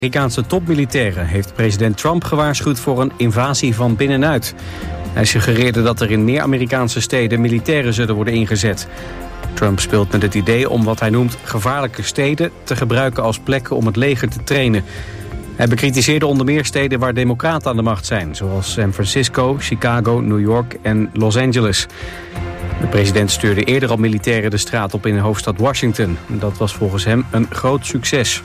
Amerikaanse topmilitairen heeft president Trump gewaarschuwd voor een invasie van binnenuit. Hij suggereerde dat er in meer Amerikaanse steden militairen zullen worden ingezet. Trump speelt met het idee om wat hij noemt gevaarlijke steden te gebruiken als plekken om het leger te trainen. Hij bekritiseerde onder meer steden waar democraten aan de macht zijn, zoals San Francisco, Chicago, New York en Los Angeles. De president stuurde eerder al militairen de straat op in de hoofdstad Washington. Dat was volgens hem een groot succes.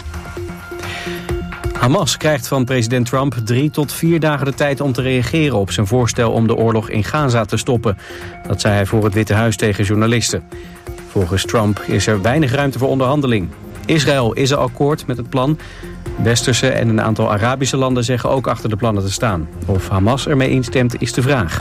Hamas krijgt van president Trump 3 tot 4 dagen de tijd om te reageren op zijn voorstel om de oorlog in Gaza te stoppen. Dat zei hij voor het Witte Huis tegen journalisten. Volgens Trump is er weinig ruimte voor onderhandeling. Israël is al akkoord met het plan. Westerse en een aantal Arabische landen zeggen ook achter de plannen te staan. Of Hamas ermee instemt is de vraag.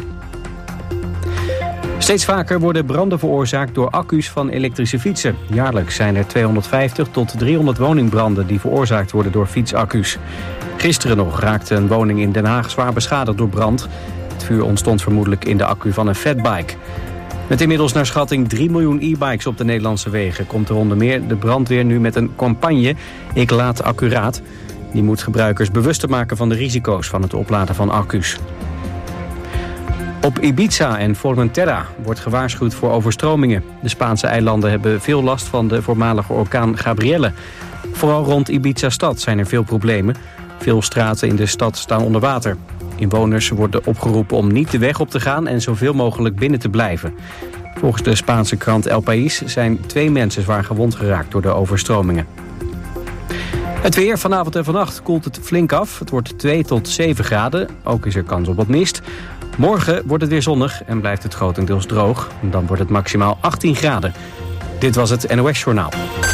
Steeds vaker worden branden veroorzaakt door accu's van elektrische fietsen. Jaarlijks zijn er 250 tot 300 woningbranden die veroorzaakt worden door fietsaccu's. Gisteren nog raakte een woning in Den Haag zwaar beschadigd door brand. Het vuur ontstond vermoedelijk in de accu van een fatbike. Met inmiddels naar schatting 3 miljoen e-bikes op de Nederlandse wegen komt er onder meer de brandweer nu met een campagne Ik laat accuraat. Die moet gebruikers bewuster maken van de risico's van het opladen van accu's. Op Ibiza en Formentera wordt gewaarschuwd voor overstromingen. De Spaanse eilanden hebben veel last van de voormalige orkaan Gabrielle. Vooral rond Ibiza-stad zijn er veel problemen. Veel straten in de stad staan onder water. Inwoners worden opgeroepen om niet de weg op te gaan en zoveel mogelijk binnen te blijven. Volgens de Spaanse krant El País zijn 2 mensen zwaar gewond geraakt door de overstromingen. Het weer, vanavond en vannacht koelt het flink af. Het wordt 2 tot 7 graden. Ook is er kans op wat mist. Morgen wordt het weer zonnig en blijft het grotendeels droog. Dan wordt het maximaal 18 graden. Dit was het NOS Journaal.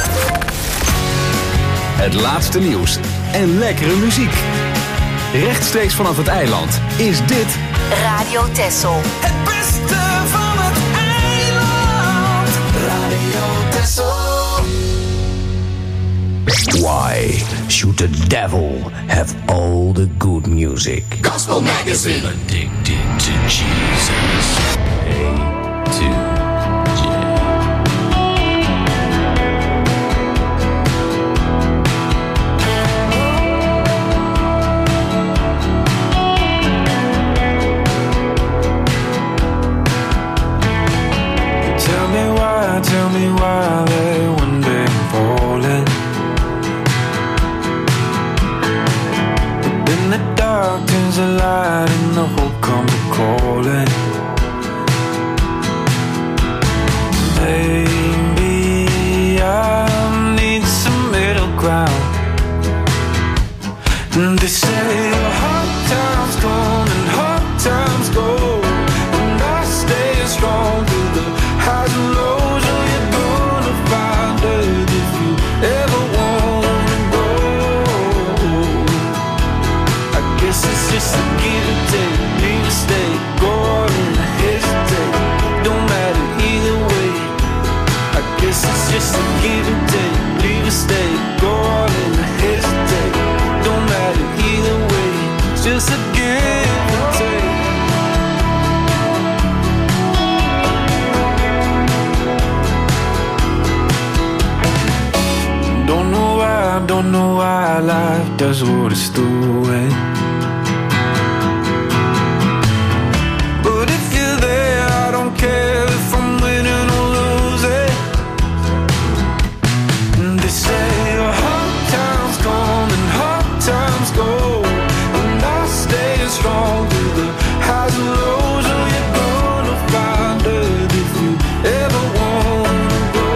Het laatste nieuws en lekkere muziek. Rechtstreeks vanaf het eiland is dit Radio Texel. Het beste van het eiland. Radio Texel. Why should the devil have all the good music? Gospel Magazine. Addicted to Jesus. A to J. Tell me why they one day falling. But in the dark there's a light and the hope comes calling. Maybe I need some middle ground. And they say hard times come and hard times go, and I stay strong through the highs and lows. Just a give and take, leave a stay, go on and hesitate. Don't matter either way. I guess it's just a give and take, leave a stay, go on and hesitate. Don't matter either way. It's just a give and take. Don't know why life does what it's doing. Care if I'm winning or losing. And they say hard times come and hard times go, and I stay strong through the highs and lows. Oh, you're gonna find it if you ever wanna go.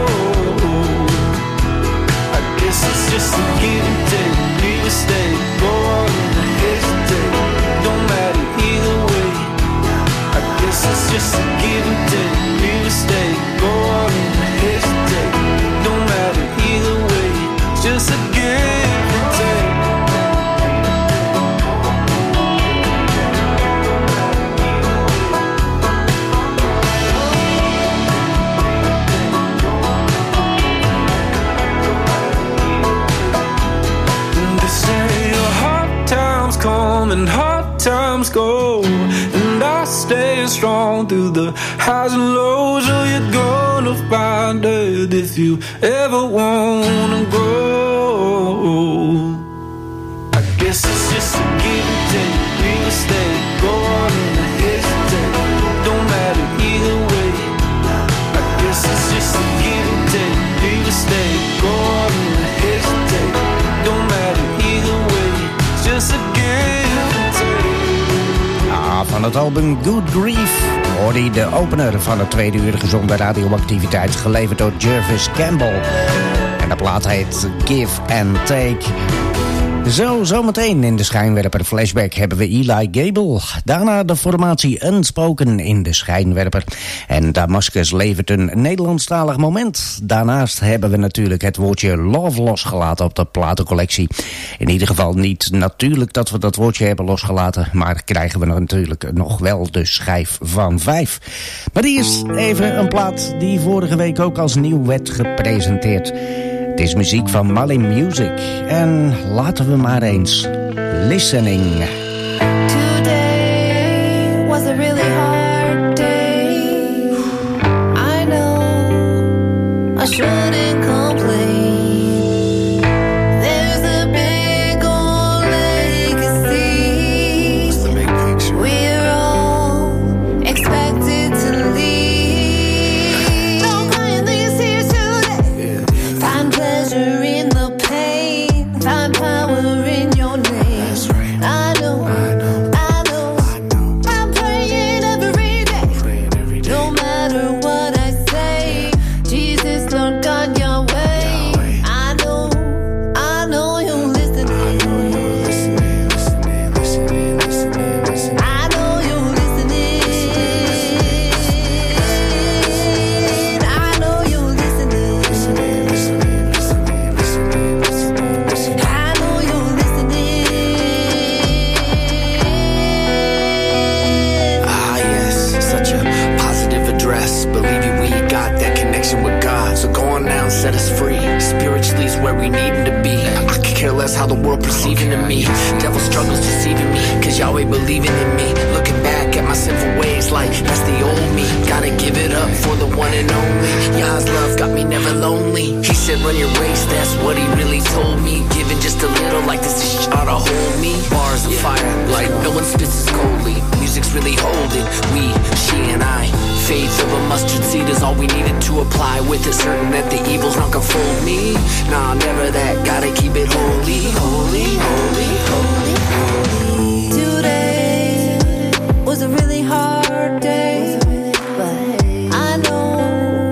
I guess it's just a give and take, leave a stay, go on and hesitate. Don't matter either way. I guess it's just a give and take, leave a stay, go on and hesitate. Don't matter either way, it's just a give and take. And they say hard times come and hard times go, and I stay strong through the highs and lows. Oh, you're gonna find it if you ever wanna go. guess it's just a give and take. Real estate, go on and I hesitate. Don't matter either way. I guess it's just a give and take. Real estate, go on and I hesitate. Don't matter either way. It's just a give and take. Van het album Good Grief hoorde je de opener van het tweede uur gezonde radioactiviteit, geleverd door Jervis Campbell. En de plaat heet Give and Take. Zometeen in de schijnwerper flashback hebben we Eli Gable. Daarna de formatie Unspoken in de schijnwerper. En Damascus levert een Nederlandstalig moment. Daarnaast hebben we natuurlijk het woordje love losgelaten op de platencollectie. In ieder geval niet natuurlijk dat we dat woordje hebben losgelaten, maar krijgen we natuurlijk nog wel de schijf van 5. Maar die is even een plaat die vorige week ook als nieuw werd gepresenteerd. Het is muziek van Malin Music. En laten we maar eens listening. Today was a really hard day. I know I shouldn't complain. There's a big old legacy. We're all expected to leave. No kind things here today. Find pleasure in the pain. Find power in your name. That's right. I know. I'm praying every day. No matter what I say, Jesus, Lord God, Yahweh. I know you're listening. I know you're listening. I know you're listening. I know you're listening. Ah, yes, such a positive address. Believing we got that connection with God. So go on now and set us free. Spiritually is where we need him to be. I could care less how the world perceiving of me. Devil struggles deceiving me, cause Yahweh believing in me. Looking back at my sinful ways like that's the old me. Gotta give it up for the one and only. Yah's love got me never lonely. He said run your race, that's what he really told me. Giving just a little like this is ought to hold me. Bars of fire like no one spits as coldly. Music's really holding. We, she and I. Faith of a mustard seed is all we needed to apply. With it certain that the evil's not gonna fold me. Nah, never that. Gotta keep it holy, holy, holy, holy, holy. Today was a really hard day, but I know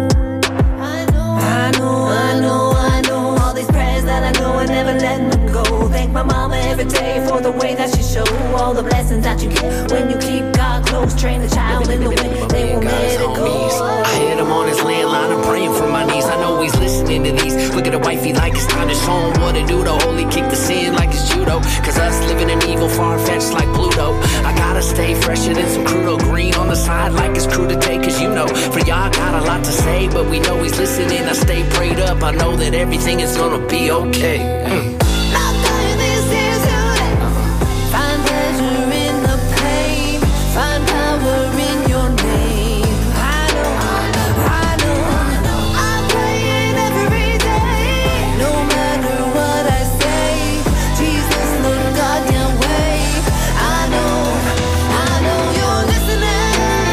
all these prayers that I know I never let them go. Thank my mama every day for the way that she showed all the blessings that you get when you keep God close. Train the child in the way they won't let it go. I hit him on his landline, I'm praying for my knees. I know he's listening to these. Look at the wifey like it's time to show him what to do. The holy kick the sin like it's judo. Cause us living in evil far-fetched like Pluto. I gotta stay fresher than some crudo. Green on the side like it's crude to take. Cause you know, for y'all got a lot to say, but we know he's listening. I stay prayed up, I know that everything is gonna be okay. Not going this is today. Find pleasure in the pain. Find power in your name. I know. I'm praying every day. No matter what I say, Jesus, Lord God, Yahweh. I know you're listening.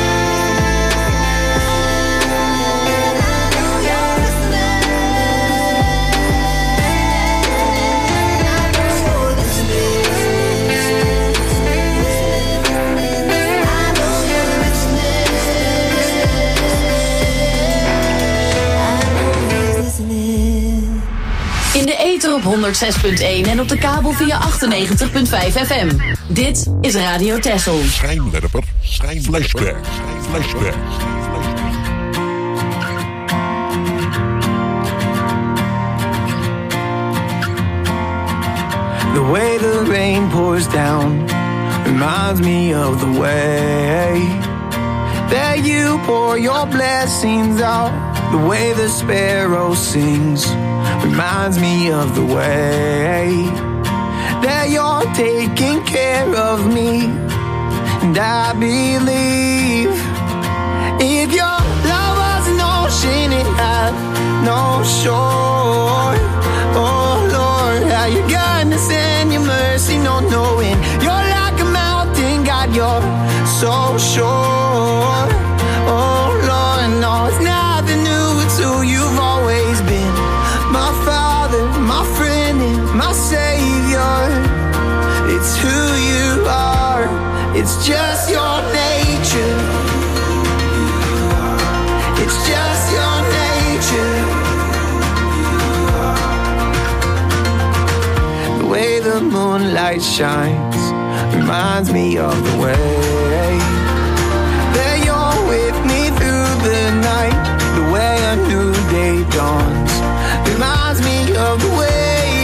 I know you're listening. In de ether op 106.1 en op de kabel via 98.5 FM. Dit is Radio Texel. Schijnwerper, flashback. The way the rain pours down reminds me of the way that you pour your blessings out. The way the sparrow sings reminds me of the way that you're taking care of me. And I believe if your love was an ocean, it had no shore. Oh Lord, how your goodness and your mercy mercy, no knowing. You're like a mountain, God, you're so sure. Oh Lord, no, it's nothing new, it's who you've always been. My Father, my friend, and my Savior. It's who you are, it's just your nature. It's just your nature. The way the moonlight shines reminds me of the way that you're with me through the night. The way a new day dawns reminds me of the way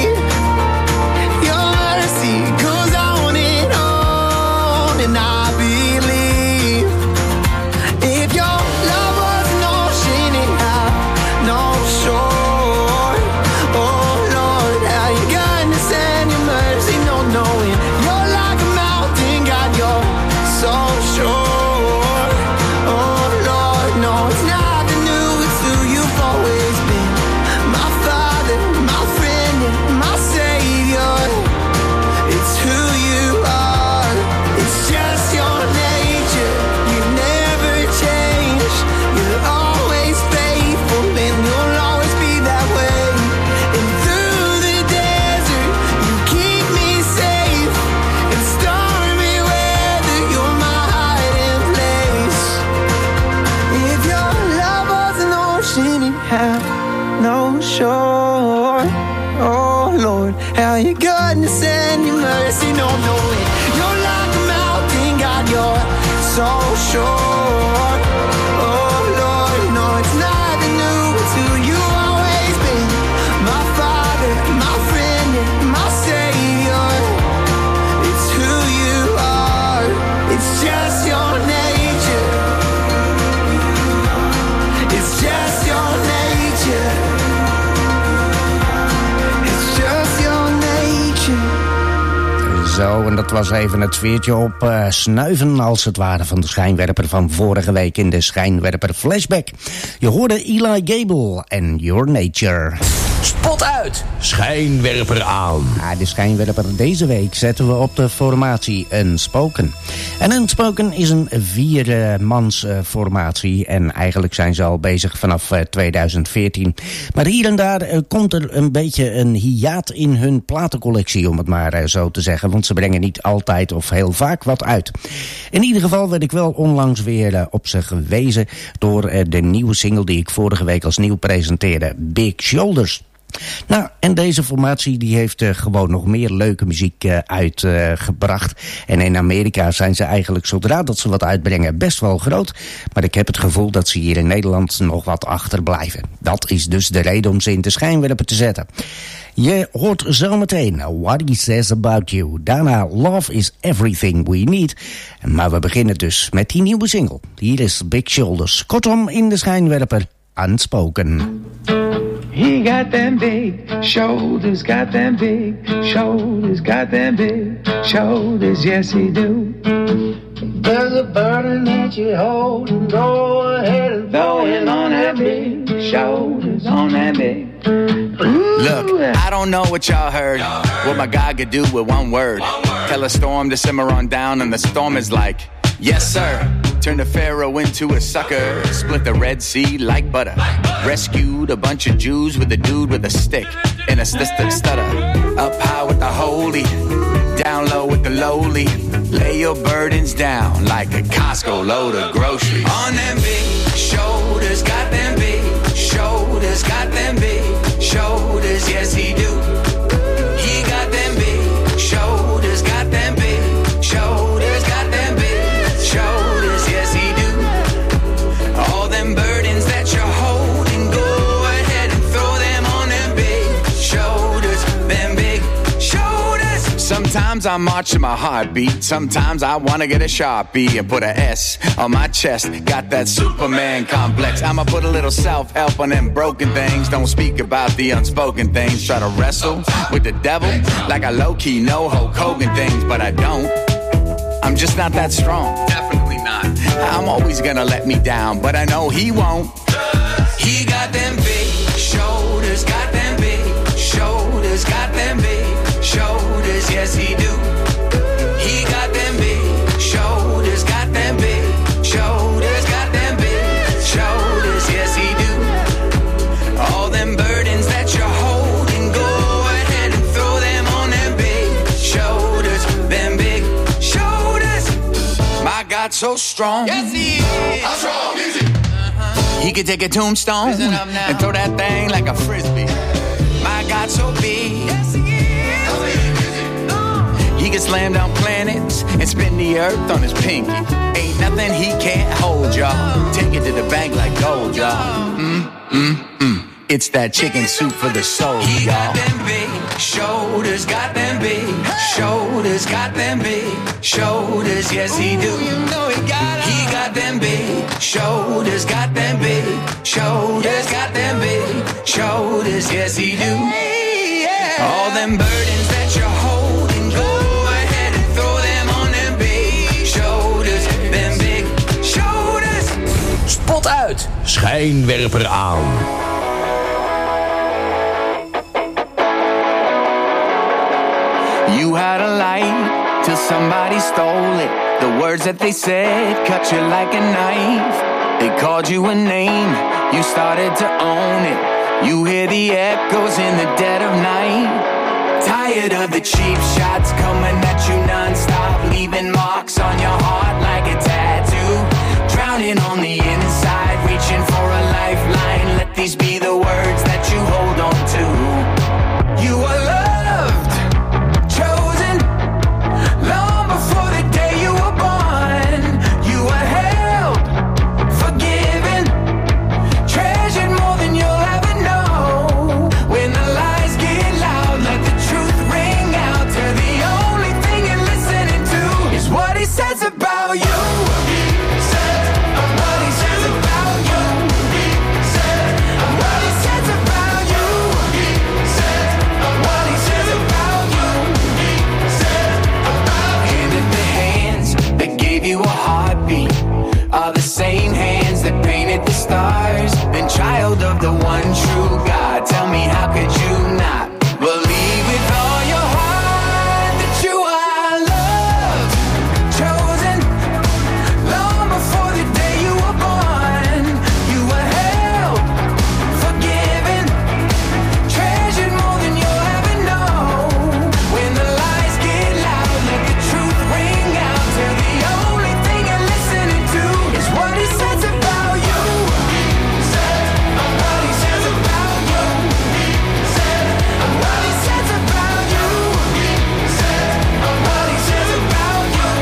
your mercy goes on and on. And I believe if your love was an ocean, it had no shore. Oh Lord, how you goodness and your mercy, no knowing. You're like a mountain, God, you're so sure. Oh Lord, no, it's nothing new, it's who you've always been. My Father, my friend, and my Savior. It's who you are, it's just your nature. You never change, you're always faithful, and you'll always be that way. And through the desert, you keep me safe. In stormy weather, you're my hiding place. If your love was an ocean, it had no shore. Oh Lord, how your goodness and your mercy, no knowing. You're like a mountain, God, you're so sure. Oh Lord, no, it's nothing new, it's who you always been. My Father, my friend, and my Savior. It's who you are, it's just your nature. It's just your nature. It's just your nature. Zo, en dat was even het veertje op snuiven als het ware van de schijnwerper van vorige week in de schijnwerper flashback. Je hoorde Eli Gable en Your Nature. Spot uit, schijnwerper aan. Ja, de schijnwerper deze week zetten we op de formatie Unspoken. En Unspoken is een 4-mans formatie en eigenlijk zijn ze al bezig vanaf 2014. Maar hier en daar komt er een beetje een hiaat in hun platencollectie, om het maar zo te zeggen. Want ze brengen niet altijd of heel vaak wat uit. In ieder geval werd ik wel onlangs weer op ze gewezen door de nieuwe single die ik vorige week als nieuw presenteerde, Big Shoulders. Nou, en deze formatie die heeft gewoon nog meer leuke muziek uitgebracht. En in Amerika zijn ze eigenlijk, zodra dat ze wat uitbrengen, best wel groot. Maar ik heb het gevoel dat ze hier in Nederland nog wat achterblijven. Dat is dus de reden om ze in de schijnwerper te zetten. Je hoort zometeen What He Says About You. Daarna Love Is Everything We Need. Maar we beginnen dus met die nieuwe single. Hier is Big Shoulders. Kortom, in de schijnwerper, Unspoken. He got them big shoulders, got them big shoulders, got them big shoulders, yes he do. There's a burden that you hold and go ahead and throw it on that big shoulders, on that big. Look, I don't know what y'all heard. What my God could do with one word. Tell a storm to simmer on down and the storm is like, yes sir. Turn the Pharaoh into a sucker. Split the Red Sea like butter. Rescued a bunch of Jews with a dude with a stick and a stutter. Up high with the holy, down low with the lowly. Lay your burdens down like a Costco load of groceries. On them big shoulders, got them big shoulders, got them big shoulders, yes he do. He got them big shoulders, got them big shoulders, got them big shoulders, yes he do. All them burdens that you're holding, go ahead and throw them on them big shoulders, them big shoulders. Sometimes I march to my heartbeat, sometimes I wanna get a Sharpie and put a S on my chest. Got that Superman complex. I'ma put a little self-help on them broken things. Don't speak about the unspoken things. Try to wrestle with the devil like I low-key know Hulk Hogan things, but I don't. I'm just not that strong. Definitely not. I'm always gonna let me down, but I know he won't. He got them big shoulders, got them big shoulders, got them big shoulders, yes he do. He got them big shoulders, got them big shoulders, got them big shoulders, yes he do. All them burdens that you're holding, go ahead and throw them on them big shoulders, them big shoulders. My God, so strong. Yes he is. How strong is he? He could take a tombstone and throw that thing like a frisbee. My God, so big. Yes, he is. He can slam down planets and spin the earth on his pinky. Ain't nothing he can't hold, y'all. Take it to the bank like gold, y'all. It's that chicken soup for the soul, he y'all. Got them big shoulders, got them big shoulders, got them big shoulders, yes he do. You know he got them. He got them big shoulders, got them big shoulders, got them big shoulders, yes he do. All them burdens that you're holding, go ahead and throw them on them big shoulders, them big shoulders. Spot uit, schijnwerper aan. You had a light till somebody stole it. The words that they said cut you like a knife. They called you a name, you started to own it. You hear the echoes in the dead of night. Tired of the cheap shots coming at you non-stop, leaving marks on your heart like a tattoo. Drowning on the inside, reaching for a lifeline. Let these be the words that you hold on to. You are loved, chosen, long before the day you were born. You are held, forgiven, treasured more than you'll ever know. When the lies get loud, let the truth ring out. Till the only thing you're listening to is what he says about you. What he says about you. What he says about you. What he says about you. And if the hands that gave you a heartbeat are the same hands that painted the stars, then child of the one true God, tell me how could you not believe with all your heart that you are loved, chosen, long before the day you were born. You were held, forgiven, treasured more than you'll ever know. When the lies get loud, let the truth ring out. Till the only thing you're listening to is what he says about you. What he says about you. What he says about you. What he says about you.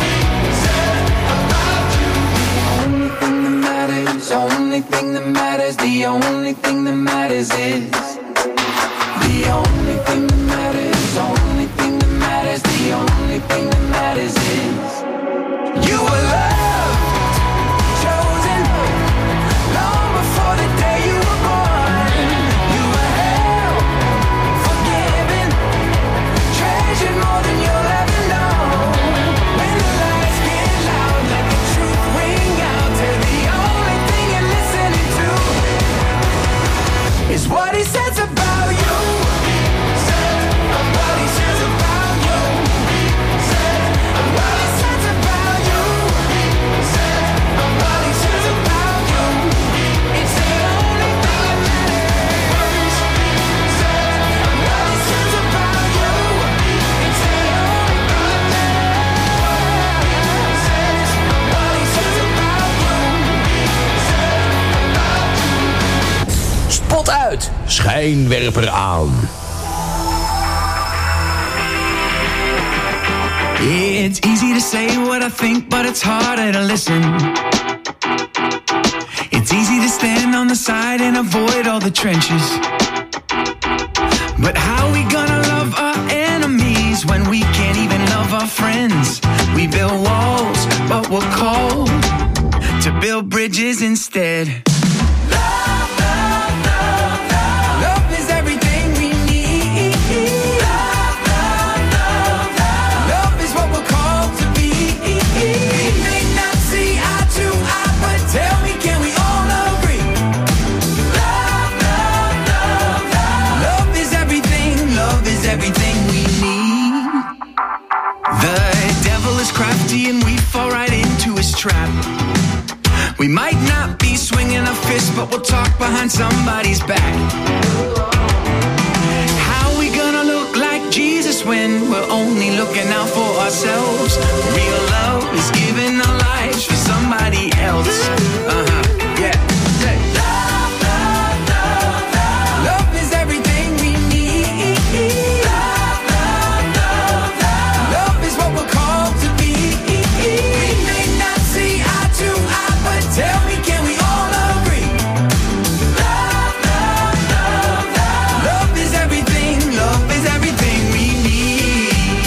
Only thing that matters, the only thing that matters is the only thing that matters, only thing that matters, the only thing that matters is you were loved, chosen, long before the day you were born. You were held, forgiven, treasured more than you'll ever know. When the lights get loud, let the truth ring out. Till the only thing you're listening to is what he says about you. What he says about you. What he says about you. What he says about you. It's the only thing that matters. What he says about you. It's the only thing that matters. What he says about you. Spot uit, schijnwerper aan. It's easy to say what I think, but it's harder to listen. It's easy to stand on the side and avoid all the trenches. But how are we gonna love our enemies when we can't even love our friends? We build walls, but we're called to build bridges instead. Love is everything we need. Love is what we're called to be. We may not see eye to eye, but tell me, can we all agree? Love is everything we need. behind somebody's back. How we gonna look like Jesus when we're only looking out for ourselves? Real love is giving our lives for somebody else. Yeah. Say, love, love, love, love. Love is everything we need. Love, love, love, love. Love is what we're called to be. We may not see eye to eye, but tell me, can we all agree? Love, love, love, love. Love is everything. Love is everything we need.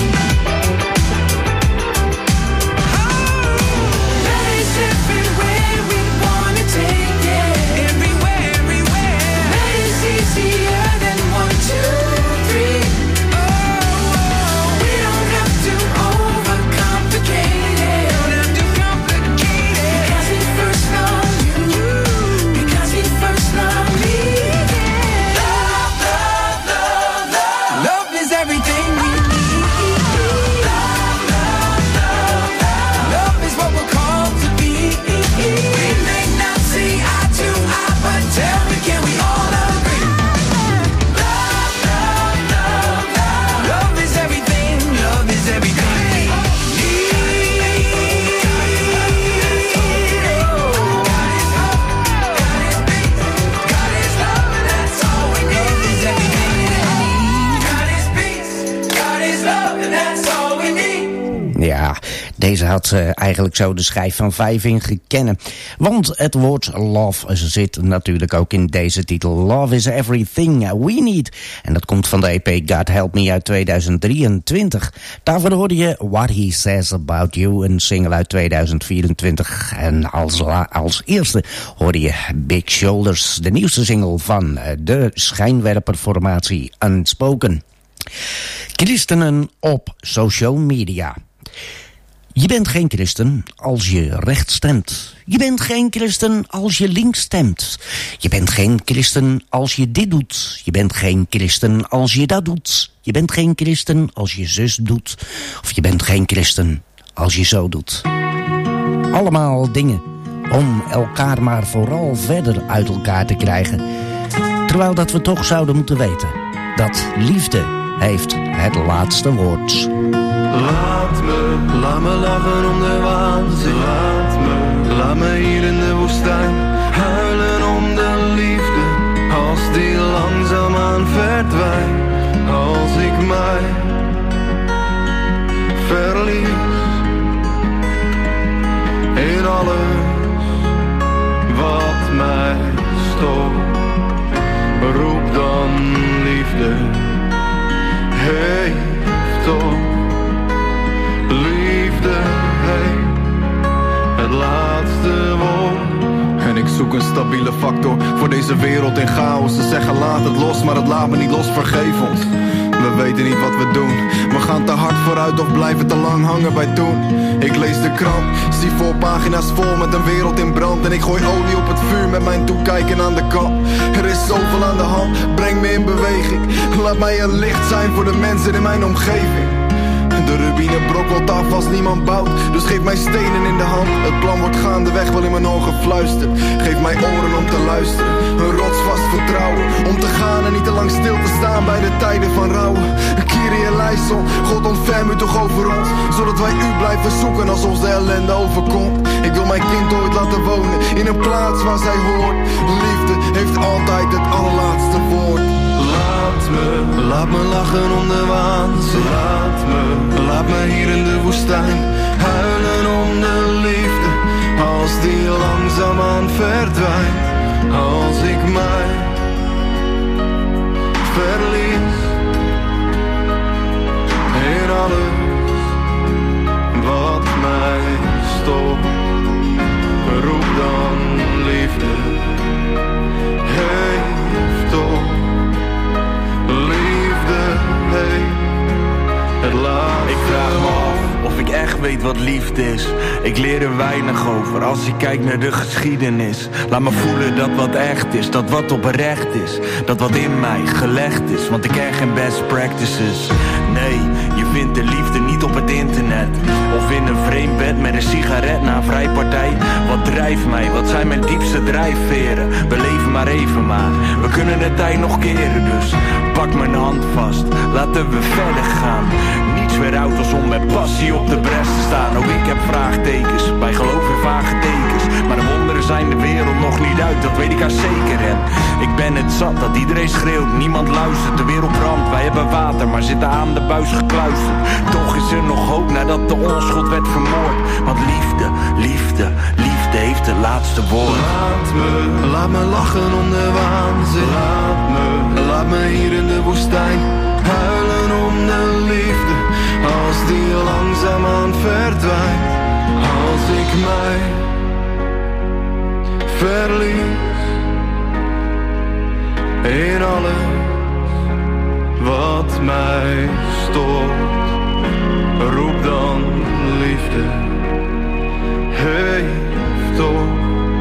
Love is everywhere we wanna take it. Everywhere, everywhere. Love is easier than 1, 2, 3. We don't have to overcomplicate it. Don't have to complicate it. Because we first know you. Because we first know me. Love, love, love, love. Love is everything we need. Love, love, love, love. Love is what we're called to be. We may not see eye to eye, but tell me, can we all agree? Love, love, love, love. Love is everything. Love is everything we need. God is love, and that's all we need. Love is everything we need. God is peace. God is love, and that's all we need. Ja, deze had eigenlijk zo de schijf van 5 in gekennen. Want het woord love zit natuurlijk ook in deze titel. Love is everything we need. En dat komt van de EP God Help Me uit 2023. Daarvoor hoorde je What He Says About You, een single uit 2024. En als eerste hoorde je Big Shoulders, de nieuwste single van de schijnwerperformatie Unspoken. Christenen op social media. Je bent geen christen als je rechts stemt. Je bent geen christen als je links stemt. Je bent geen christen als je dit doet. Je bent geen christen als je dat doet. Je bent geen christen als je zus doet. Of je bent geen christen als je zo doet. Allemaal dingen om elkaar maar vooral verder uit elkaar te krijgen. Terwijl dat we toch zouden moeten weten dat liefde heeft het laatste woord. Laat me lachen om de waanzin. Laat me hier in de woestijn huilen om de liefde. Als die langzaamaan verdwijnt. Als ik mij verlies in alles wat mij stoort. Roep dan liefde heeft toch. Liefde heeft het laatste woord. En ik zoek een stabiele factor voor deze wereld in chaos. Ze zeggen laat het los, maar het laat me niet los, vergeef ons. We weten niet wat we doen. We gaan te hard vooruit of blijven te lang hangen bij toen. Ik lees de krant, zie voorpagina's vol met een wereld in brand. En ik gooi olie op het vuur met mijn toekijken aan de kant. Er is zoveel aan de hand, breng me in beweging. Laat mij een licht zijn voor de mensen in mijn omgeving. De rubine brokkelt af als niemand bouwt. Dus geef mij stenen in de hand. Het plan wordt gaandeweg wel in mijn ogen gefluisterd. Geef mij oren om te luisteren. Een rotsvast vertrouwen. Om te gaan en niet te lang stil te staan bij de tijden van rouwen. Kyrie eleison, God ontferm u toch over ons. Zodat wij u blijven zoeken als ons de ellende overkomt. Ik wil mijn kind ooit laten wonen in een plaats waar zij hoort. Liefde heeft altijd het allerlaatste woord. Laat me lachen om de waanzin. Laat me hier in de woestijn huilen om de liefde. Als die langzaamaan verdwijnt. Als ik mij verlies in alles wat mij stopt. Roep dan liefde heeft toch. Liefde heeft het laatste. Ik vraag me af of ik echt weet wat liefde is. Ik leer er weinig over als ik kijk naar de geschiedenis. Laat me voelen dat wat echt is, dat wat oprecht is. Dat wat in mij gelegd is, want ik ken geen best practices. Nee, je vindt de liefde niet op het internet. Of in een vreemd bed met een sigaret na een vrijpartij. Wat drijft mij, wat zijn mijn diepste drijfveren? We leven maar even maar, we kunnen de tijd nog keren. Dus pak mijn hand vast, laten we verder gaan. Niets weer oud als om met passie op de bres te staan. Ook ik heb vraagtekens, bij geloof in vage tekens. Maar de wonderen zijn de wereld nog niet uit, dat weet ik al zeker. En ik ben het zat dat iedereen schreeuwt, niemand luistert. De wereld brandt, wij hebben water, maar zitten aan de buis gekluisterd. Toch is er nog hoop nadat de onschuld werd vermoord. Want liefde, liefde, liefde heeft het laatste woord. Laat me lachen om de waanzin. Laat me hier in de woestijn huilen om de liefde. Als die langzaamaan verdwijnt. Als ik mij verlies in alles wat mij stoort. Roep dan liefde heeft op.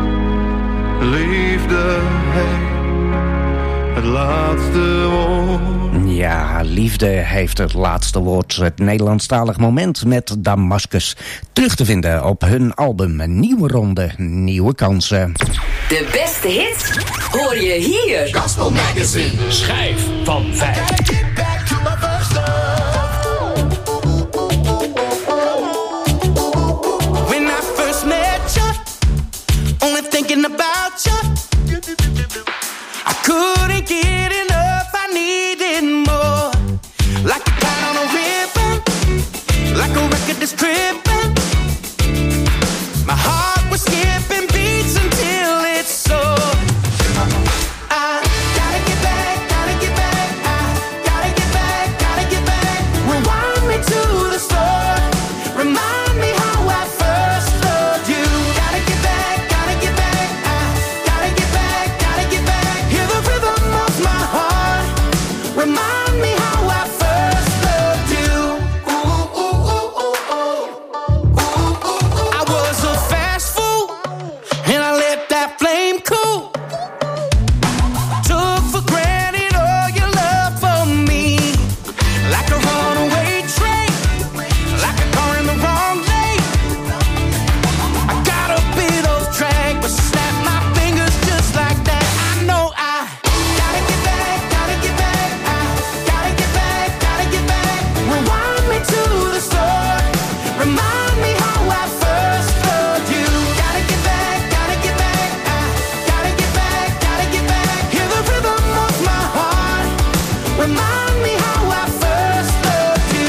Liefde heeft het laatste woord. Ja, liefde heeft het laatste woord. Het Nederlandstalig moment met Damascus. Terug te vinden op hun album Nieuwe Ronde, Nieuwe Kansen. De beste hits hoor je hier. Gospel Magazine. Schijf van 5. When I first met you, only thinking about you, I couldn't get enough, I needed more. Like a cat on a ribbon, like a record that's tripping. My heart was skipping beats until it's so. I gotta get back, gotta get back. I gotta get back, gotta get back. Rewind me to the start. Remind me how I first loved you. Gotta get back, gotta get back. I gotta get back, gotta get back. Hear the rhythm of my heart. Remind me how I first loved you. Ooh, ooh, ooh, ooh, ooh. Ooh, ooh, ooh. I was a fast fool, and I let that flame cool. Took for granted all your love for me. Like a runaway train, like a car in the wrong lane. I got a bit off track, but snap my fingers just like that. I know I gotta get back, gotta get back. I gotta get back, gotta get back. Rewind me to the start. Remind me how I first loved you. Gotta get back, gotta get back. I gotta get back, gotta get back. Hear the rhythm of my heart. Remind me how I first loved you.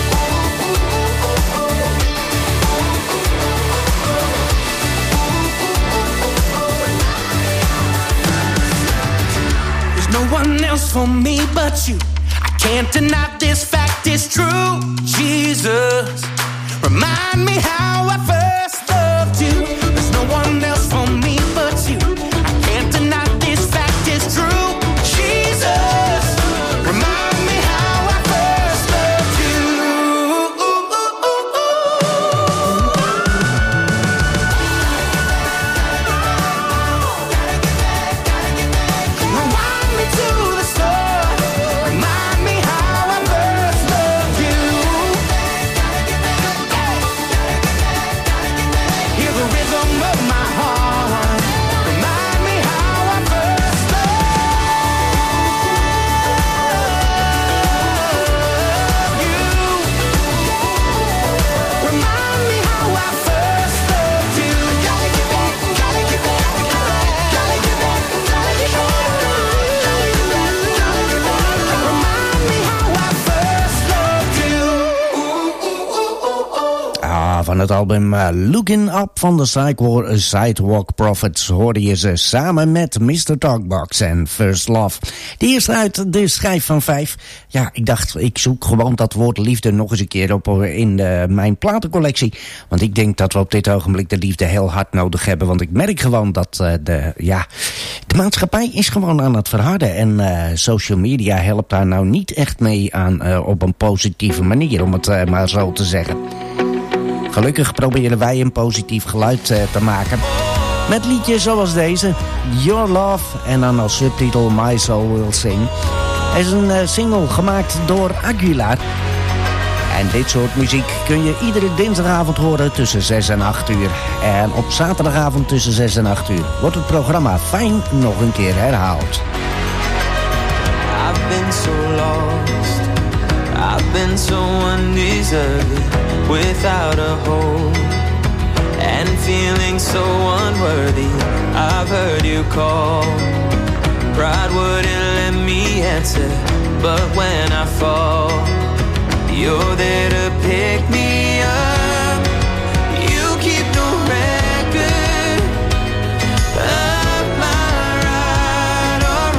There's no one else for me but you. I can't deny this fact, it's true. Jesus, remind me how I first loved you. There's no one else for me but you. I can't deny this fact, it's true. Jesus, remind me how I first loved you. Rewind me to the start. Remind me how I first loved you. Hear the rhythm of my heart. Remind me how I first loved you. Remind me how I first loved you. Gotta get back, gotta get back, gotta get back, gotta get back. Remind me how I first loved you. Van het album Looking Up van de Sidewalk Prophets hoorde je ze samen met Mr. Talkbox en First Love. De eerste uit de schijf van 5. Ja, ik dacht, ik zoek gewoon dat woord liefde nog eens een keer op in mijn platencollectie. Want ik denk dat we op dit ogenblik de liefde heel hard nodig hebben. Want ik merk gewoon dat de maatschappij is gewoon aan het verharden. En social media helpt daar nou niet echt mee aan op een positieve manier, om het maar zo te zeggen. Gelukkig proberen wij een positief geluid te maken. Met liedjes zoals deze, Your Love, en dan als subtitel My Soul Will Sing. Er is een single gemaakt door Aguilar. En dit soort muziek kun je iedere dinsdagavond horen tussen 6 en 8 uur. En op zaterdagavond tussen 6 en 8 uur wordt het programma Fijn nog een keer herhaald. I've been so lost, I've been so undeserving, without a hope, and feeling so unworthy. I've heard you call, pride wouldn't let me answer, but when I fall, you're there to pick me up. You keep the record of my right or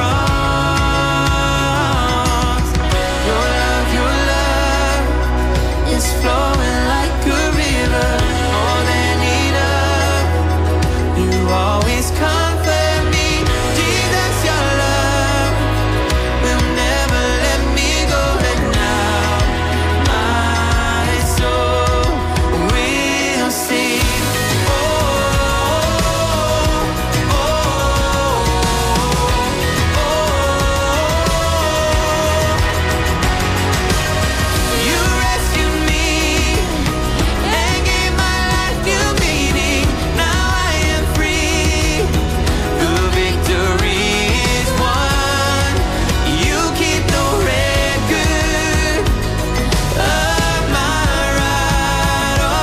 wrongs. Your love is flowing like a river, more than enough. You always comfort me, Jesus. Your love will never let me go, and now my soul will sing. Oh, oh, oh, you rescued me and gave my life new meaning. Now I am free. The victory is won. You keep the record of my right or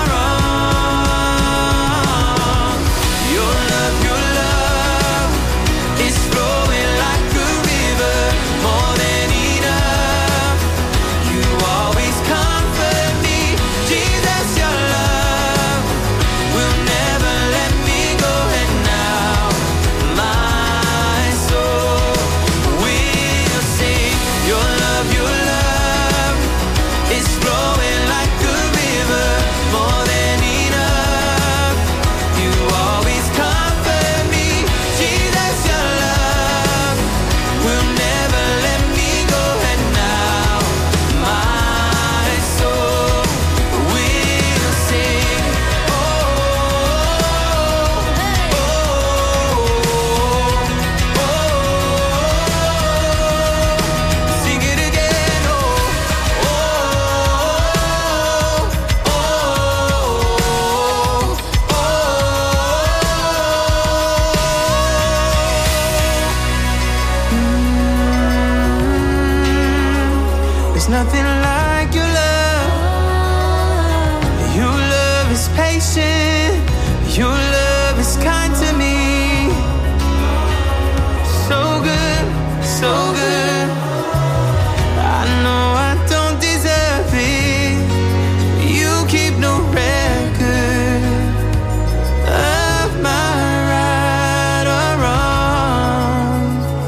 wrong. Your love is flowing like a river, more than enough. You always comfort me, Jesus. Your love will never let me go, and now my soul will sing. Your love is flowing like a river, more than enough. You always comfort me, Jesus. Your love will never let me go, and now my soul will sing. Oh, oh, oh, sing it again. Oh, oh, oh, There's nothing like your love. Your love is patient. Your love is kind to me. So good, so good. I know I don't deserve it. You keep no record of my right or wrong.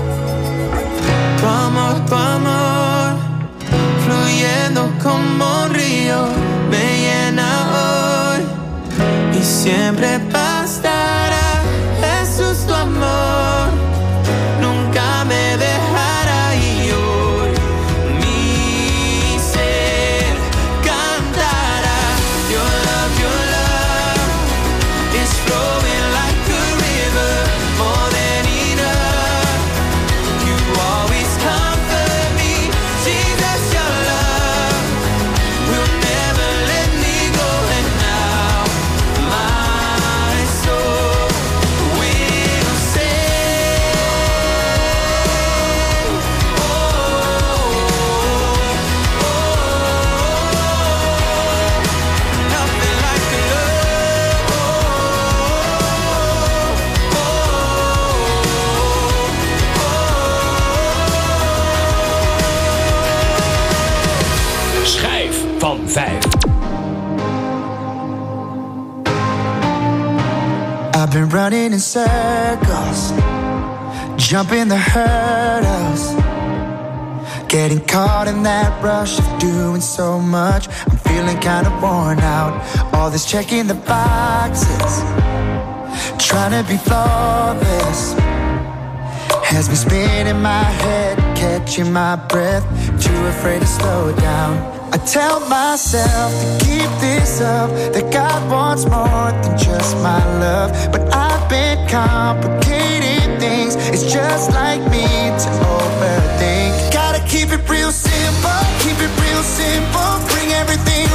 Tu amor, fluyendo como un río, me llena hoy y siempre bastará. Jesús, tu amor nunca me dejará, y hoy mi ser cantará. Your love is flowing like a river, more than enough. You always comfort me, Jesus. Your love will never let me go, and now my soul will sing. Oh, nothing like your love. Schijf van 5. I've been running in circles, jumping the hurdles, getting caught in that rush of doing so much. I'm feeling kind of worn out. All this checking the boxes, trying to be flawless, has me spinning my head, catching my breath, too afraid to slow down. I tell myself to keep this up, that God wants more than just my love. But I've been complicating things, it's just like me to overthink. Gotta keep it real simple, bring everything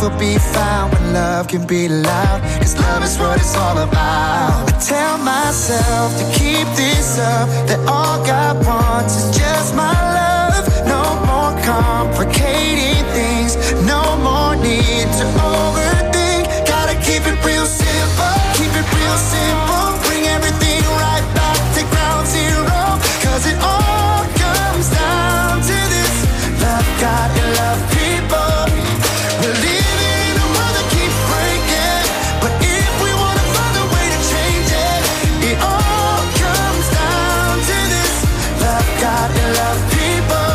will be found when love can be loud. Cause love is what it's all about. I tell myself to keep this up, that all God wants is just my love. No more complicating things, no more need to overthink. Gotta keep it real simple, keep it real simple. Bring everything right back to ground zero. Cause it all comes down to this: love God and love people. We're living in a world that keeps breaking, but if we wanna find a way to change it, it all comes down to this: love God and love people.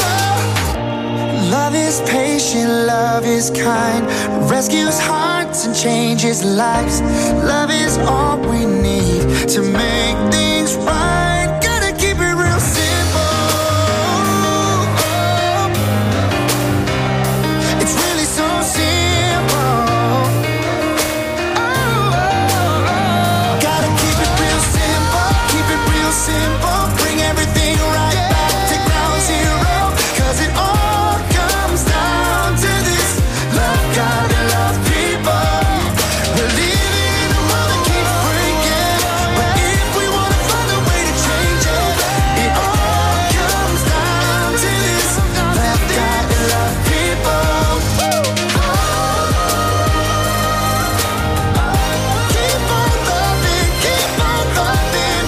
Love is patient, love is kind, rescues hearts and changes lives. Love is all we need to make things right. Gotta keep it real simple. It's really so simple. Gotta keep it real simple, keep it real simple. Bring everything right back to ground zero. Cause it all comes down to this: love God and love people. We're living in a world that keeps breaking, but if we wanna find a way to change it, it all comes down to this: love God and love people. Keep on loving, keep on loving.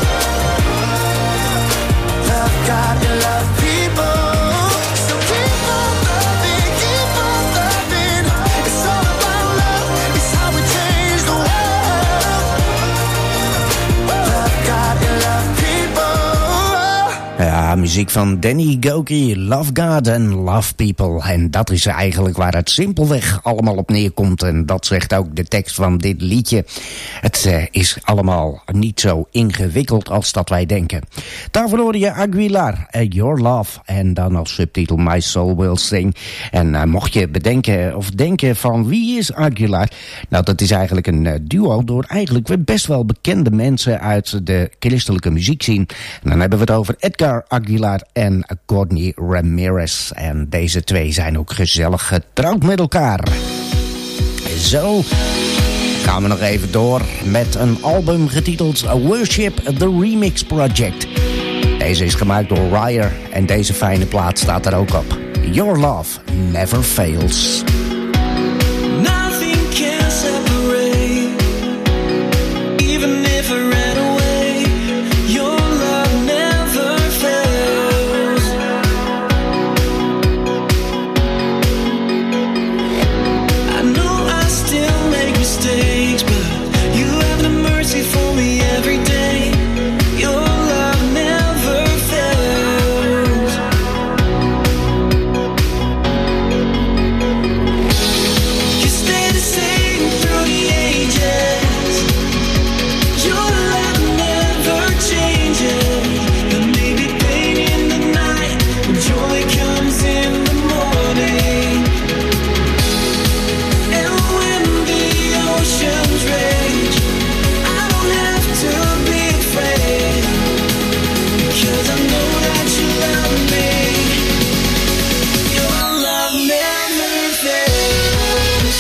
Love God and love people. So keep on loving, keep on loving. It's all about love, it's how we change the world. Love God and love people. Ja, muziek van Danny Gokey, Love God and Love People. En dat is eigenlijk waar het simpelweg allemaal op neerkomt. En dat zegt ook de tekst van dit liedje. Het is allemaal niet zo ingewikkeld als dat wij denken. Daarvoor hoor je Aguilar, Your Love. En dan als subtitel My Soul Will Sing. En mocht je bedenken of denken van wie is Aguilar? Nou, dat is eigenlijk een duo door eigenlijk best wel bekende mensen uit de christelijke muziekscene. En dan hebben we het over Edgar Aguilar en Courtney Ramirez. En deze twee zijn ook gezellig getrouwd met elkaar. Zo gaan we nog even door met een album getiteld Worship the Remix Project. Deze is gemaakt door Ryer en deze fijne plaat staat er ook op. Your Love Never Fails. Nothing can separate, even if I ran away. Your love never fails. I know I still make mistakes, but you have the mercy for me every day. Your love never fails. You stay the same through the ages. Your love never changes. There may be pain in the night, but joy comes in the morning. And when the oceans rage, I don't have to be afraid, because I know that you love me. Your love never fails.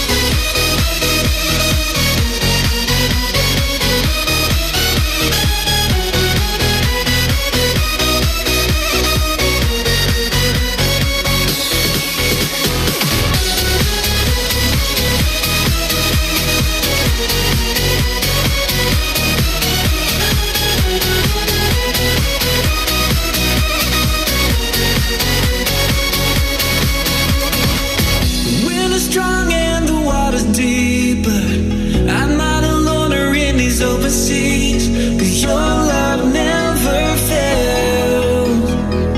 The wind is strong and the water's deep, but I'm not alone or in these open seas, 'cause your love never fails.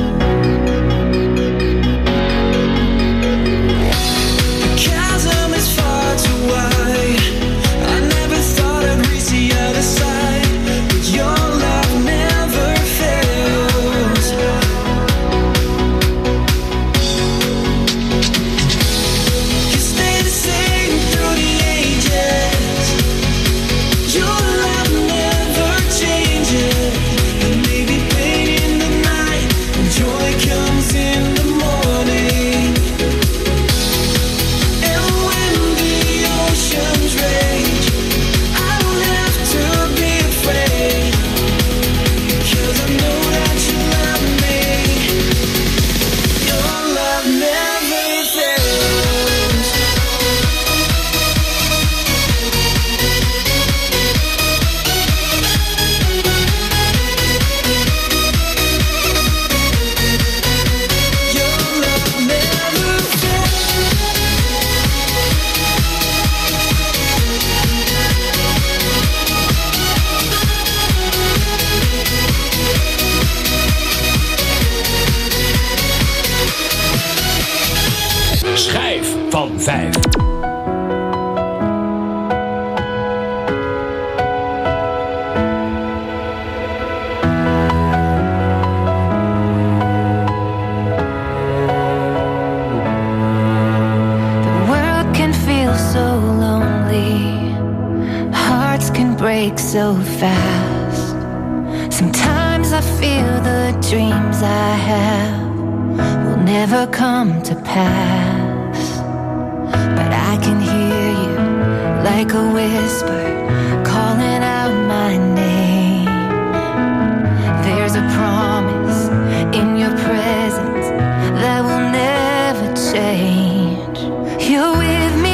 The chasm is far too wide, I never thought I'd reach the other side, but your love never fails. You stay the same through the ages. Your love never 5. So lonely, hearts can break so fast. Sometimes I feel the dreams I have will never come to pass. But I can hear you like a whisper calling out my name. There's a promise in your presence that will never change. You're with me.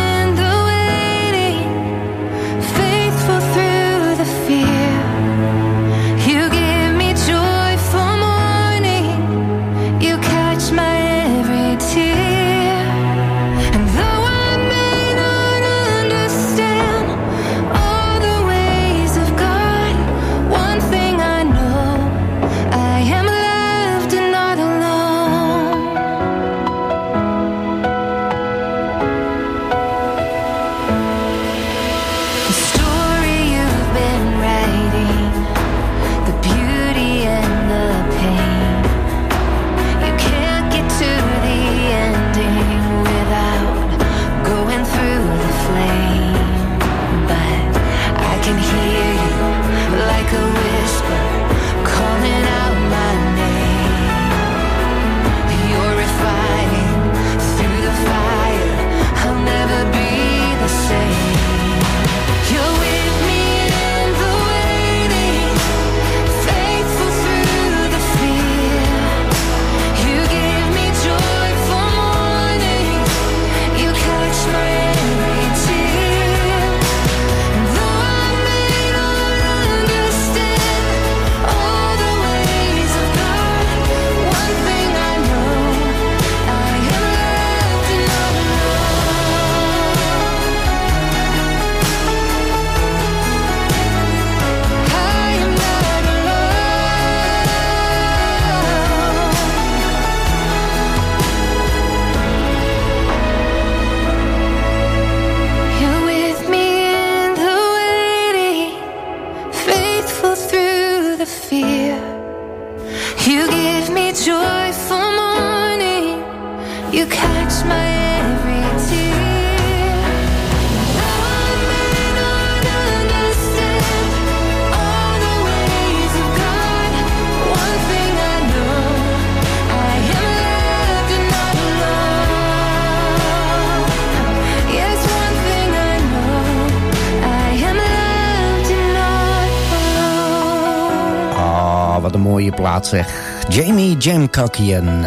Wat een mooie plaat zeg. Jamie Jamkakian.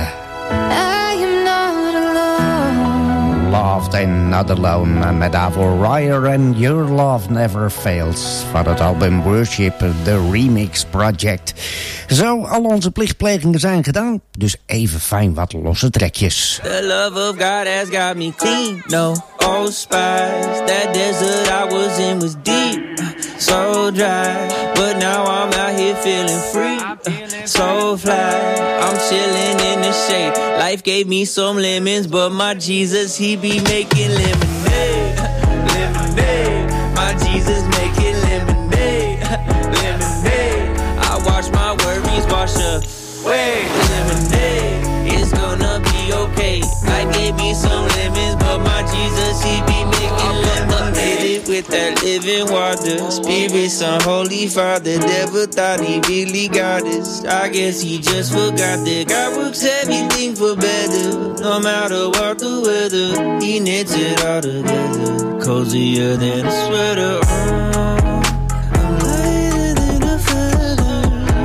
Loved and Not Alone. Met daarvoor Ryer and Your Love Never Fails. Van het album Worship, The Remix Project. Zo, al onze plichtplegingen zijn gedaan. Dus even fijn wat losse trekjes. The love of God has got me clean. No old spice. That desert I was in was deep. So dry. But now I'm out here feeling free. So fly. I'm chilling in the shade. Life gave me some lemons. But my Jesus, he be making lemonade. Lemonade. My Jesus making lemonade. Lemonade. I watch my worries wash away. Lemonade. It's gonna be okay. Life gave me some lemons. But my Jesus, he be making lemonade. With that living water. Spirit, Son, Holy Father. Never thought he really got us. I guess he just forgot that God works everything for better. No matter what the weather, he knits it all together. Cozier than a sweater. I'm lighter than a feather.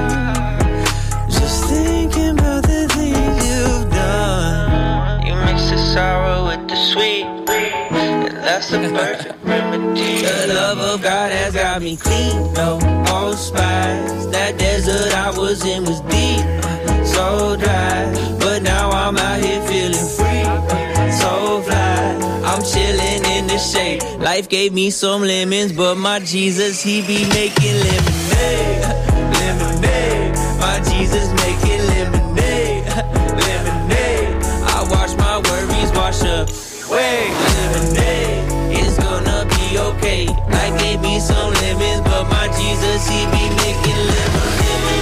Just thinking about the things you've done. You mix the sorrow with the sweet. And that's the perfect remedy. The love of God has got me clean. No old spice. That desert I was in was deep. So dry. But now I'm out here feeling free. So fly. I'm chilling in the shade. Life gave me some lemons. But my Jesus, he be making lemonade. Lemonade. My Jesus making lemonade. Lemonade. I watch my worries wash up. way. Lemonade, it's gonna be okay. I gave me some lemons, but my Jesus, he be making lemonade.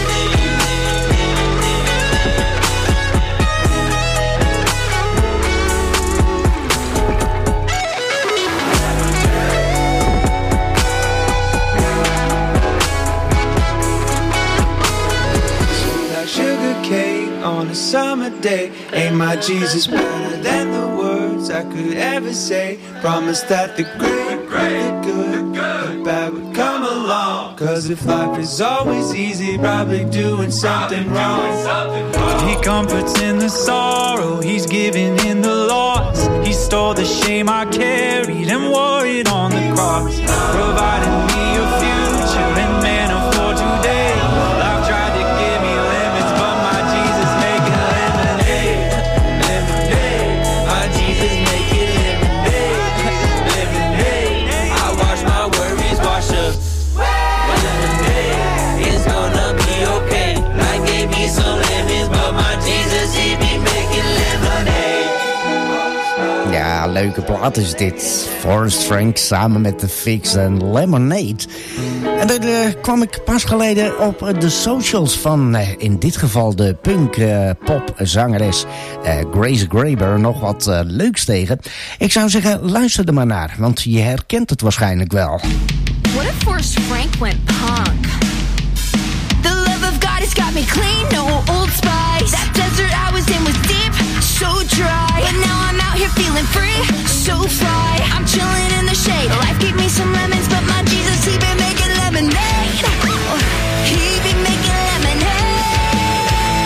Sugar cake on a summer day. Ain't my Jesus better than the words I could ever say? Promise that the great, the good, the bad would come along. Cause if life is always easy, probably doing something wrong. He comforts in the sorrow, he's giving in the loss. He stole the shame I carried and wore it on the cross. Providing me a future and manna for today. Life tried to give me lemons, but my Jesus making lemonade. Lemonade, my Jesus making lemonade. Lemonade, I wash my worries, wash up. Lemonade, it's gonna be okay. I gave me some lemons, but my Jesus, he be making lemonade. Ja, leuke plaat is dit. Forrest Frank samen met The Fix en Lemonade. En daar kwam ik pas geleden op de socials van, in dit geval de punk-pop-zangeres Grace Graber, nog wat leuks tegen. Ik zou zeggen, luister er maar naar, want je herkent het waarschijnlijk wel. What if Forrest Frank went punk? The love of God has got me clean, no Old Spice. That desert I was in was deep, so dry. But now I'm out here feeling free, so fly. I'm chilling in the shade, life gave me some lemons, but my Jesus, he been making lemonade. He been making lemonade.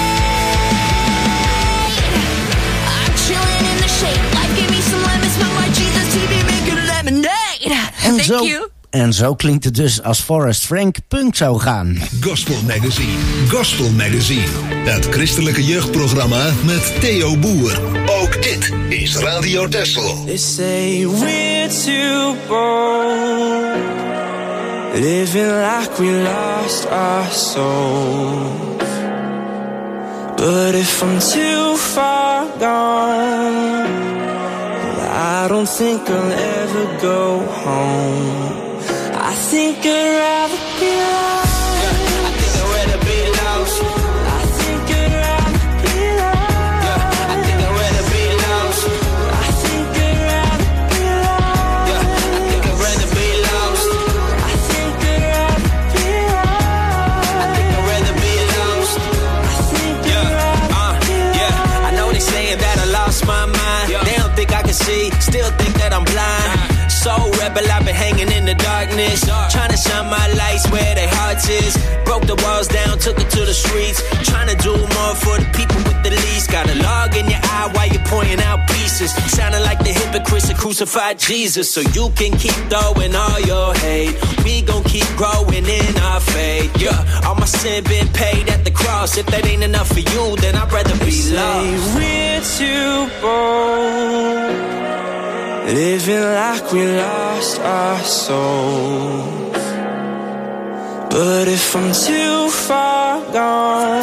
I'm chilling in the shade, life gave me some lemons, but my Jesus, he been making lemonade. Thank you. En zo klinkt het dus als Forrest Frank punk zou gaan. Gospel Magazine. Gospel Magazine. Het christelijke jeugdprogramma met Theo Boer. Ook dit is Radio Texel. They say we're too bold, living like we lost our souls. But if I'm too far gone, I don't think I'll ever go home. I think I'd rather be lost. I think I'd rather be lost. I think I'd rather be lost. I think I'd rather be lost. I think I'd rather be lost. I think I'd rather be lost. I think I'd rather be lost. I think I'd rather be lost. I think I'd rather be lost. I know they saying that I lost my mind. They don't think I can see, still think that I'm blind. So rebel, I've been hanging in the darkness, trying to shine my lights where their hearts is. Broke the walls down, took it to the streets, trying to do more for the people with the least. Got a log in your eye while you're pointing out pieces, sounding like the hypocrites that crucified Jesus. So you can keep throwing all your hate, we gon' keep growing in our faith. Yeah, all my sin been paid at the cross. If that ain't enough for you, then I'd rather be lost. We're too bold, living like we lost our souls. But if I'm too far gone,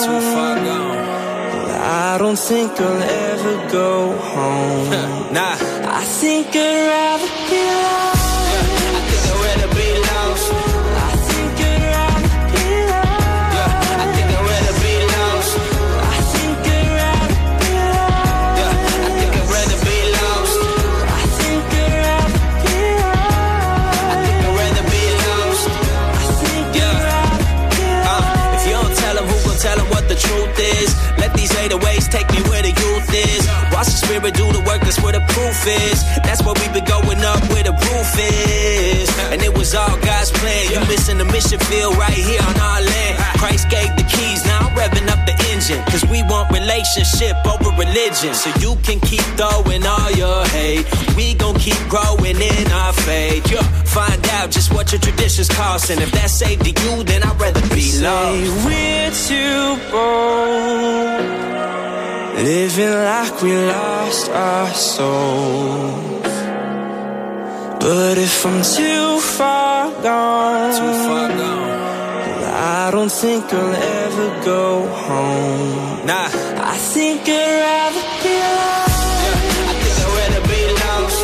I don't think I'll ever go home. Nah, I think I'd rather be lost. I think I'd rather be lost. I think I'd rather be lost. I think I'd rather be lost. I think I'd rather be lost. I think I'd rather be lost. I think I'd rather be lost. I think I'd rather be lost. I think I'd rather be lost. If you don't tell them, who gon' tell them what the truth is? Let these 808s take me where the youth is. Watch the spirit do the work, that's where the proof is. That's where we been going up where the roof is. And it was all God's plan. You missing the mission field right here on our land. Christ gave the keys, now I'm revving up the engine. Cause we want relationship over religion. So you can keep throwing all your hate, we gon' keep growing in our faith. Yeah, find out just what your traditions cost, and if that saved to you, then I'd rather be lost. We're too bold, living like we lost our souls. But if I'm too far gone, I don't think I'll ever go home. Nah, I think I'd rather be lost. I think I'd rather be lost.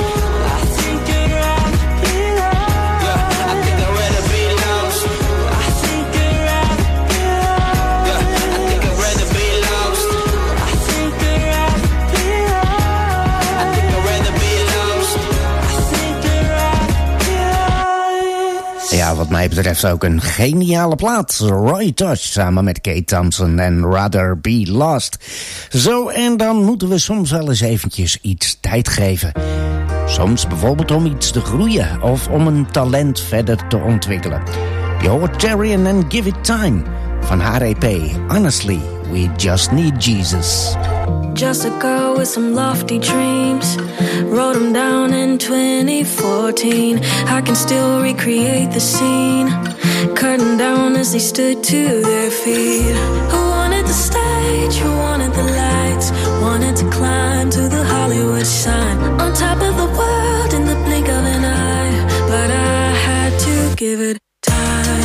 Ja, wat mij betreft ook een geniale plaat. Roy Tosh samen met Kate Thompson en Rather Be Lost. Zo, en dan moeten we soms wel eens eventjes iets tijd geven. Soms bijvoorbeeld om iets te groeien of om een talent verder te ontwikkelen. Je hoort Terrian and Give It Time van haar EP Honestly, We Just Need Jesus. Just a girl with some lofty dreams. Wrote them down in 2014. I can still recreate the scene. Curtain down as they stood to their feet. Who wanted the stage? Who wanted the lights? Wanted to climb to the Hollywood sign. On top of the world in the blink of an eye. But I had to give it time.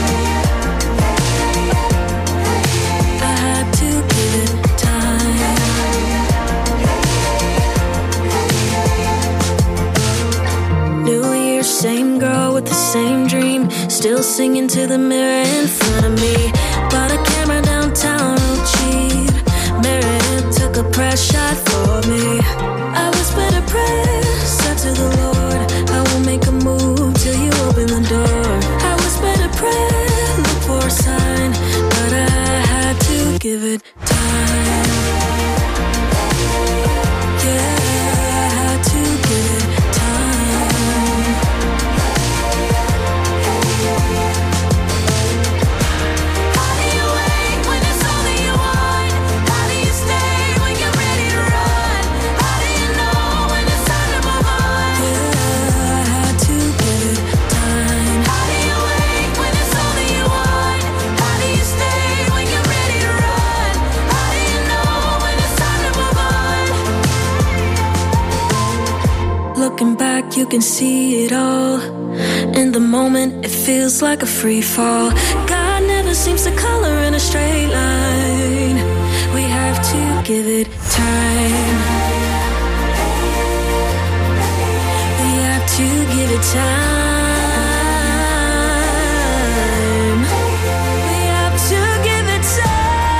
Same girl with the same dream. Still singing to the mirror in front of me. Bought a camera downtown, real cheap. Meredith took a press shot for me. I whispered a prayer, said to the Lord, I will make a move till you open the door. I whispered a prayer, look for a sign. But I had to give it time. Yeah, I had to give it time. Looking back, you can see it all. In the moment, it feels like a free fall. God never seems to color in a straight line. We have to give it time. We have to give it time. We have to give it time.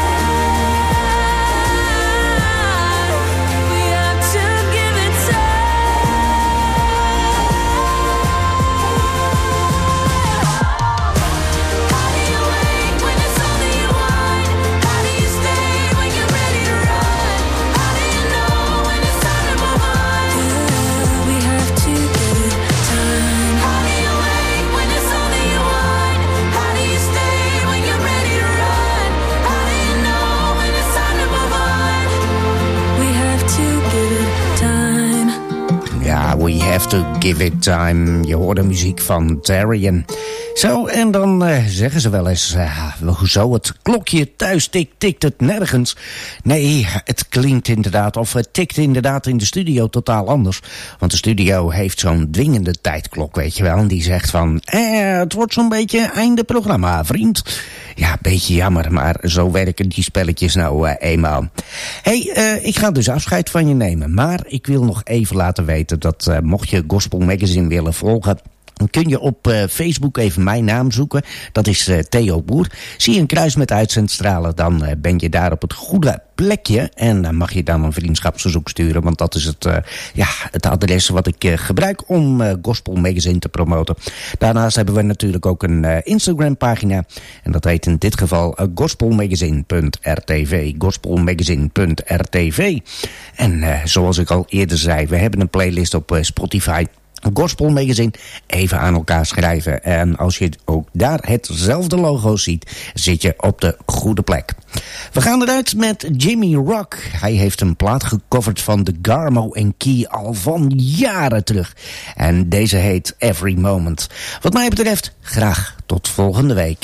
We have to give it time. Je hoort de muziek van Terrian. Zo, en dan zeggen ze wel eens... hoezo, het klokje thuis tikt het nergens. Nee, het klinkt inderdaad... of het tikt inderdaad in de studio totaal anders. Want de studio heeft zo'n dwingende tijdklok, weet je wel. En die zegt van... het wordt zo'n beetje einde programma, vriend. Ja, beetje jammer, maar zo werken die spelletjes nou eenmaal. Hey, ik ga dus afscheid van je nemen. Maar ik wil nog even laten weten dat... mocht je Gospel Magazine willen volgen... dan kun je op Facebook even mijn naam zoeken. Dat is Theo Boer. Zie je een kruis met uitzendstralen, dan ben je daar op het goede plekje. En dan mag je dan een vriendschapsverzoek sturen. Want dat is het adres wat ik gebruik om Gospel Magazine te promoten. Daarnaast hebben we natuurlijk ook een Instagram pagina. En dat heet in dit geval gospelmagazine.rtv. Gospelmagazine.rtv. En zoals ik al eerder zei, we hebben een playlist op Spotify... Gospel Magazine, even aan elkaar schrijven. En als je ook daar hetzelfde logo ziet, zit je op de goede plek. We gaan eruit met Jimmy Rock. Hij heeft een plaat gecoverd van de Garmo en Key al van jaren terug. En deze heet Every Moment. Wat mij betreft, graag tot volgende week.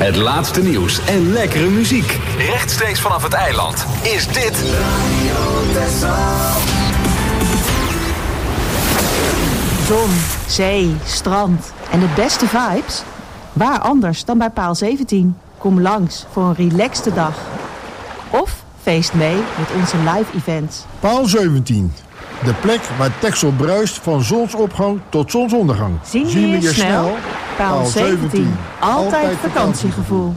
Het laatste nieuws en lekkere muziek. Rechtstreeks vanaf het eiland is dit... Zon, zee, strand en de beste vibes? Waar anders dan bij Paal 17? Kom langs voor een relaxte dag. Of feest mee met onze live events. Paal 17. De plek waar Texel bruist van zonsopgang tot zonsondergang. Zien we je snel? Paal 17. Altijd vakantiegevoel.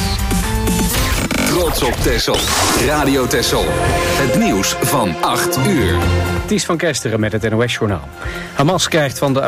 Trots op Texel. Radio Texel. Het nieuws van 8 uur. Ties van Kesteren met het NOS-journaal. Hamas krijgt van de